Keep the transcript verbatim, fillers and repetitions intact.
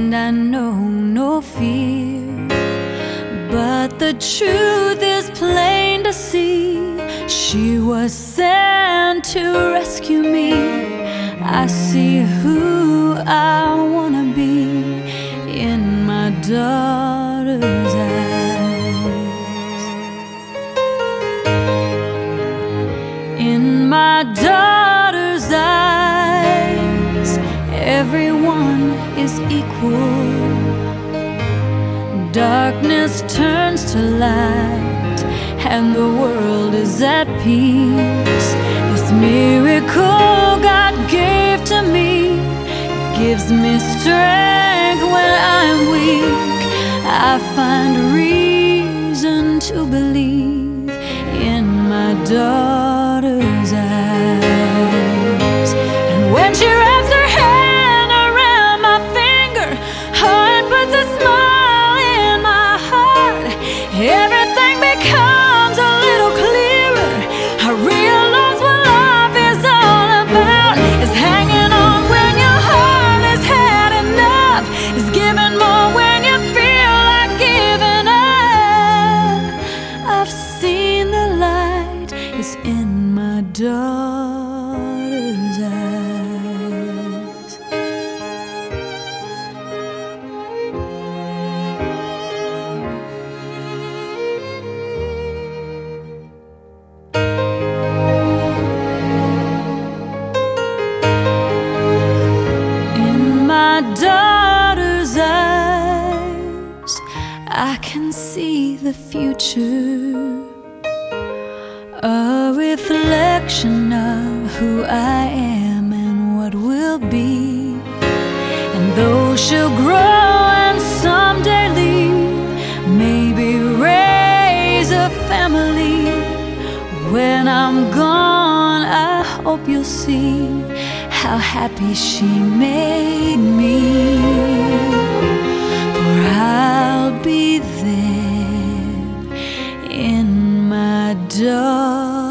and I know no fear. But the truth is plain to see, she was sent to rescue me. I see who I wanna be in my daughter's eyes. In my daughter's eyes, everyone is equal. Darkness turns to light, and the world is at peace. This miracle God gave to me gives me strength when I'm weak. I find reason to believe in my daughter's eyes. And when she wraps her hand around my finger, oh, it puts a smile in my heart. Everything becomes a little clearer. I realize what life is all about. It's hanging on when your heart has had enough. It's giving more when you feel like giving up. I've seen the light is in my daughter's eyes. In my daughter's eyes, I can see the future, a reflection of who I am and what will be. And though she'll grow and someday leave, maybe raise a family, when I'm gone, I hope you'll see how happy she made me. For I'll be there in my daughter's